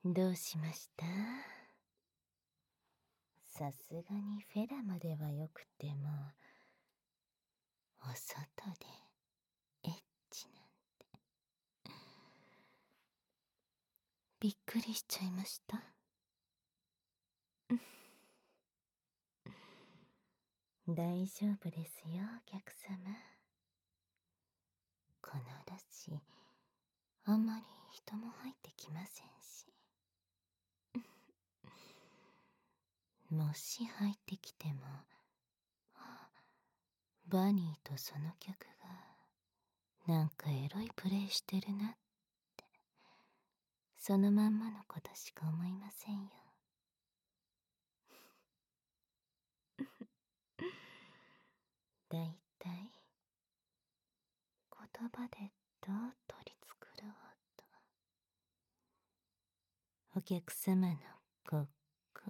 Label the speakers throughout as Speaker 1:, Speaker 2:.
Speaker 1: どうしました？さすがにフェラまではよくても、お外でエッチなんて。びっくりしちゃいました。大丈夫ですよ、お客様。この路地、あんまり人も入ってきませんし。もし入ってきても、バニーとその客が、なんかエロいプレイしてるなって、そのまんまのことしか思いませんよ。だいたい、言葉でどう取り繕おうと。お客様のここ。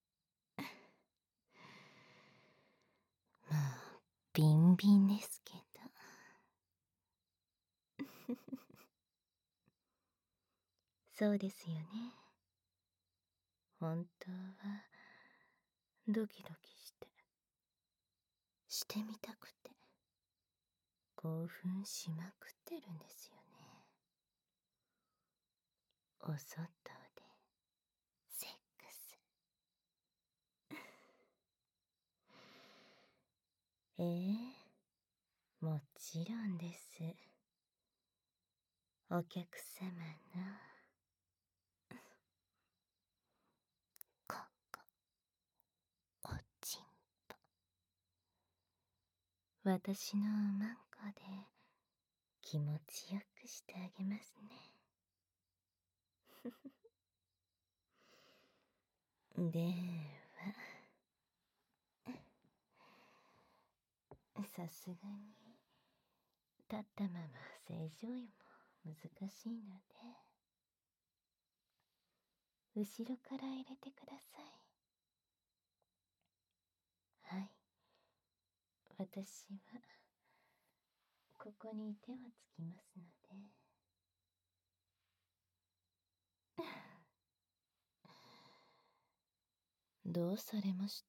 Speaker 1: もう、ビンビンですけど。そうですよね。本当は、ドキドキしてみたくて、興奮しまくってるんですよね。お外で、セックス。もちろんです。お客様の、ここ、おちんぽ。私のマンコで気持ちよくしてあげますね。では、さすがに、立ったまま正常位も難しいので、後ろから入れてください。はい。私は、ここに手をつきますので。どうされました？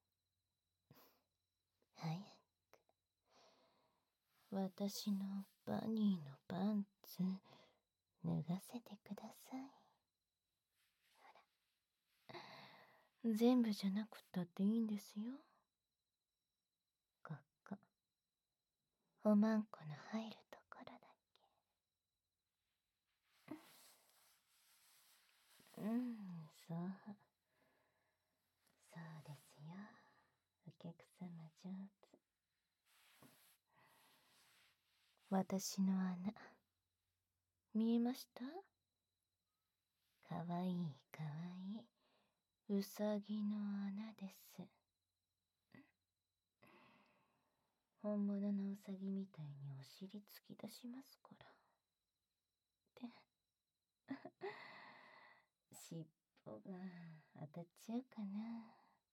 Speaker 1: 早く、私のバニーのパンツ、脱がせてください。ほら、全部じゃなくったっていいんですよ。ここ、おまんこの入るところだけ。そう。そうですよ。お客様上手。私の穴、見えました？かわいいかわいい、うさぎの穴です。本物のうさぎみたいにお尻突き出しますから。で、尻尾が当たっちゃうかな。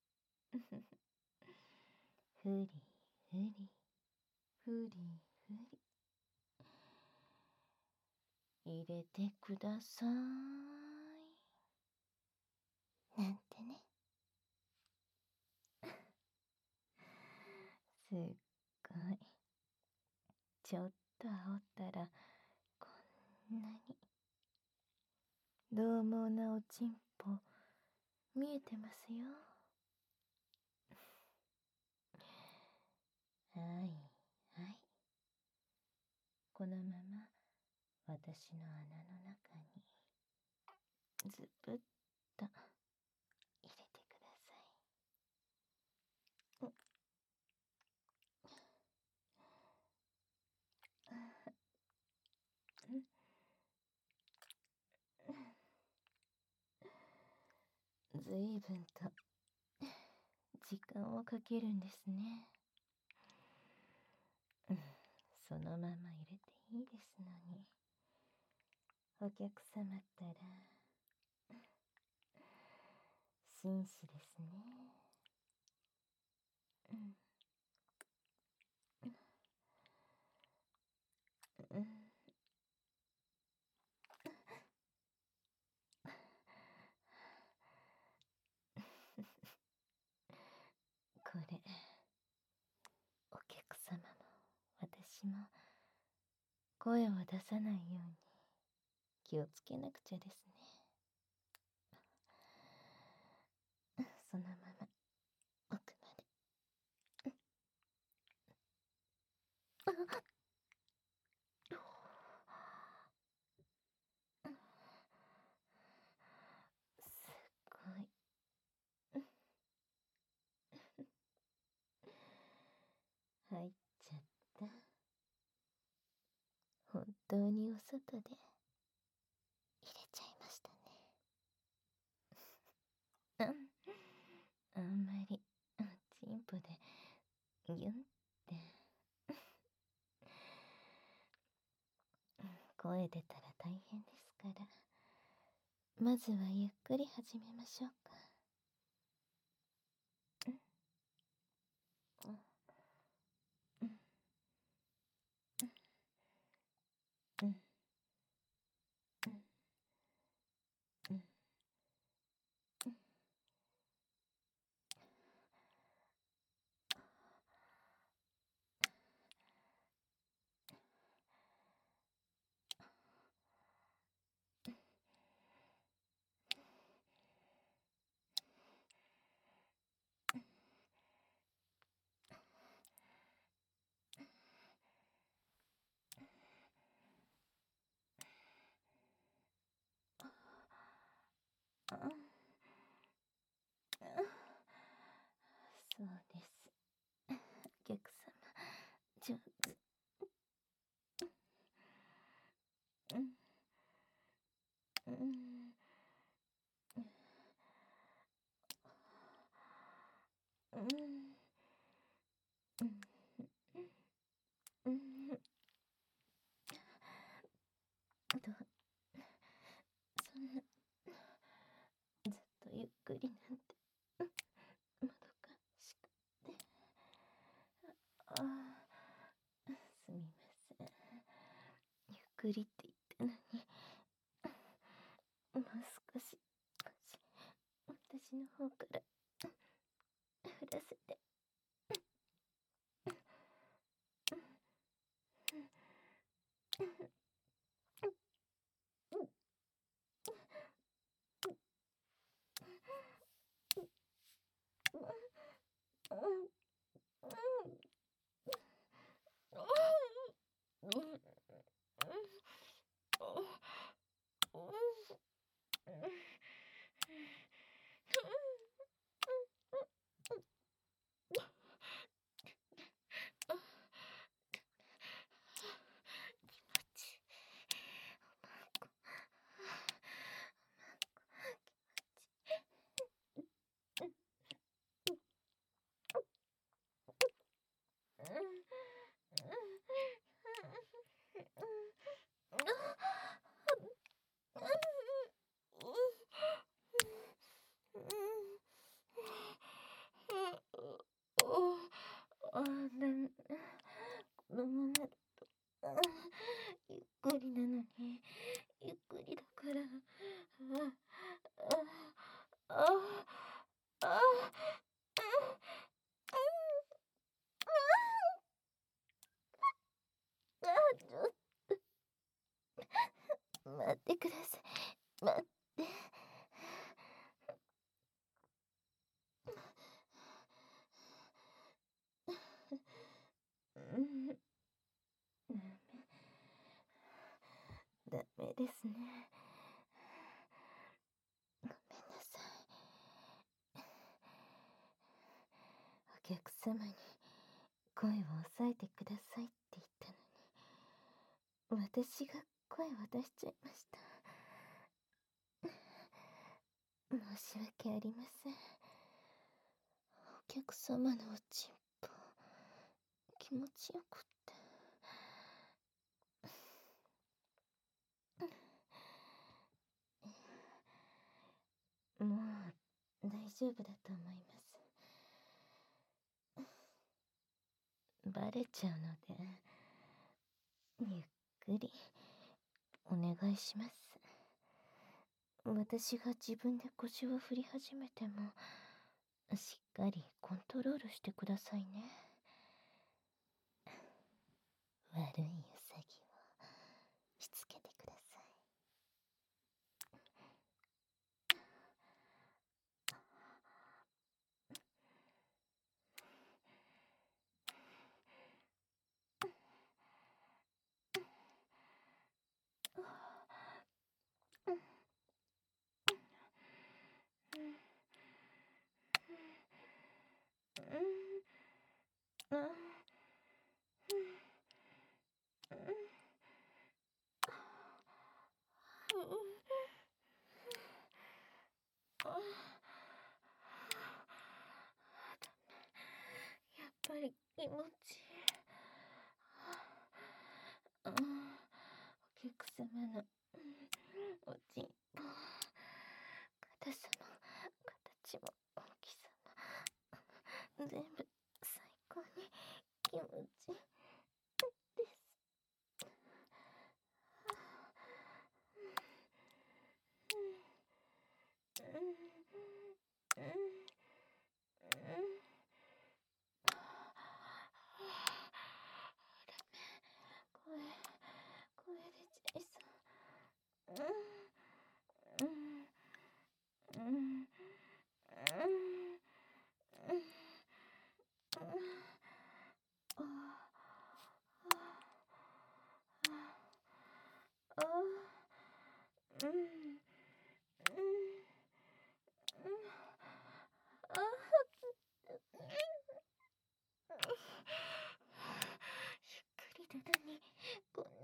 Speaker 1: ふりふり、ふりふり。入れてください。なんてね。すっごい。ちょっと煽ったら、こんなに。獰猛なおちんぽ、見えてますよ。はい、はい。このまま、私の穴の中に、ズブッと、入れてください。ずいぶんと、時間をかけるんですね。そのまま入れていいですのに。お客様ったら、紳士ですね。 私も声を出さないように気をつけなくちゃですね。そのまま奥まで。すごい。入っちゃった。本当にお外で入れちゃいましたね。あんまりチンポでギュンって声出たら大変ですから、まずはゆっくり始めましょうか。そうです。お客様、上手。そんな、ずっとゆっくりなんて、もどかしくて。すみません。ゆっくりって言ったのに、もう少し、私の方から振らせて。このままだと、ゆっくりなのに、ゆっくりだから、ちょっと、待ってください。待って。ダメですね。ごめんなさい。お客様に声を抑えてくださいって言ったのに、私が声を出しちゃいました。申し訳ありません。お客様のおちんぽ、気持ちよくって。もう大丈夫だと思います。バレちゃうので、ゆっくりお願いします。私が自分で腰を振り始めても、しっかりコントロールしてくださいね。 客様のおちんぽ、硬さも形も大きさも全部最高に気持ちいいです。声出ちゃいそう。ゆっくりなのにこんな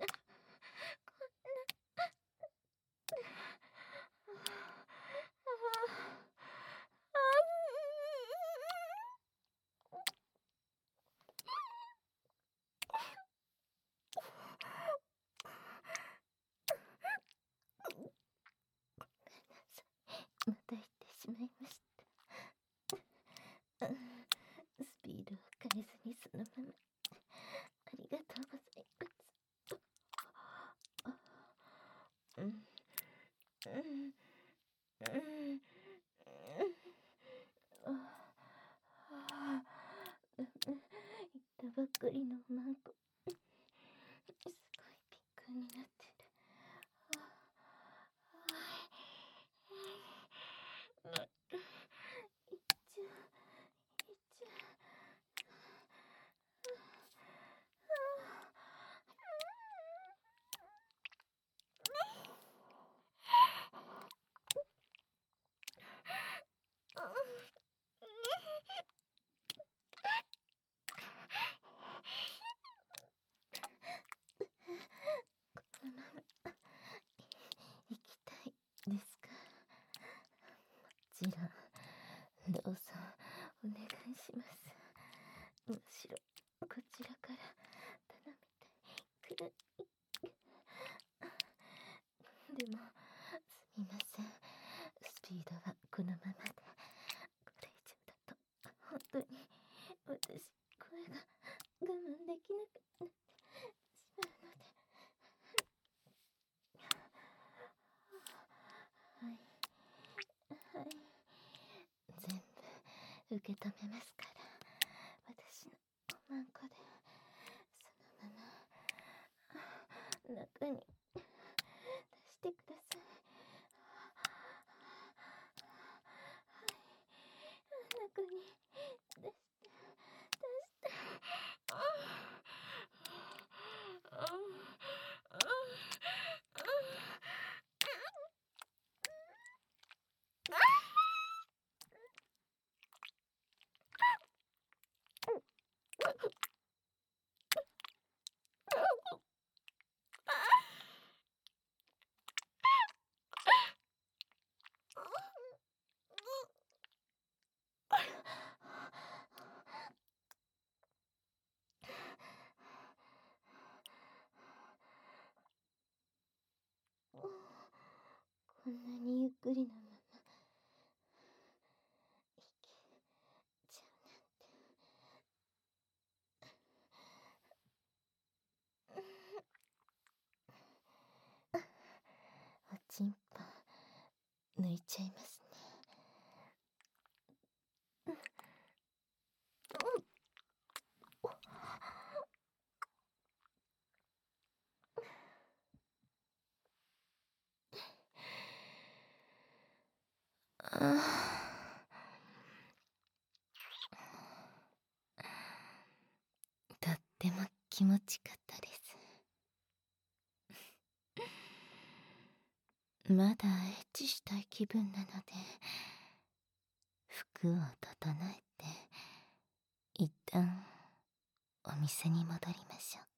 Speaker 1: また言ってしまいました。スピードを変えずにそのまま。ありがとうございます。言ったばっかりのマンコ、すごいピンクになってる。行きたいですか？もちろん、どうぞお願いします。むしろこちらから頼みたいくらい。でもすみません、スピードはこのままで。これ以上だと本当に私、声が我慢できなくなってしまうので。はいはい、全部受け止めますから、私のおまんこでそのまま中に出してください。中に出して。こんなにゆっくりなままいけちゃうなんて。おちんぽ抜いちゃいますね。とっても気持ちかったです。まだエッチしたい気分なので、服を整えて一旦お店に戻りましょうか。